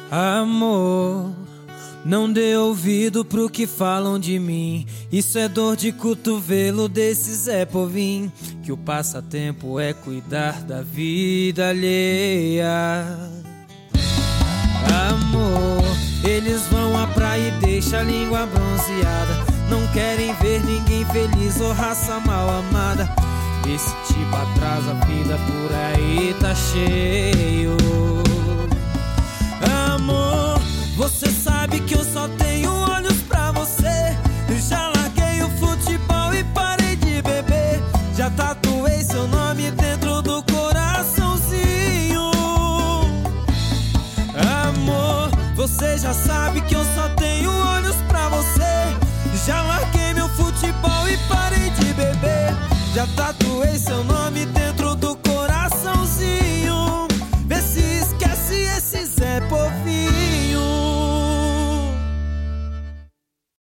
Amor, não dê ouvido pro que falam de mim. Isso é dor de cotovelo desse Zé Povinho. Que o passatempo é cuidar da vida alheia. Amor, eles vão à praia e deixam a língua bronzeada. Não querem ver ninguém feliz ou raça mal amada. Esse tipo atrasa a vida, por aí tá cheio. Amor, você sabe que eu só tenho olhos pra você. Eu já larguei o futebol e parei de beber. Já tatuei seu nome dentro do coraçãozinho. Amor, você já sabe que eu só tenho olhos pra você. Já larguei meu futebol e parei de beber. Já tatuei seu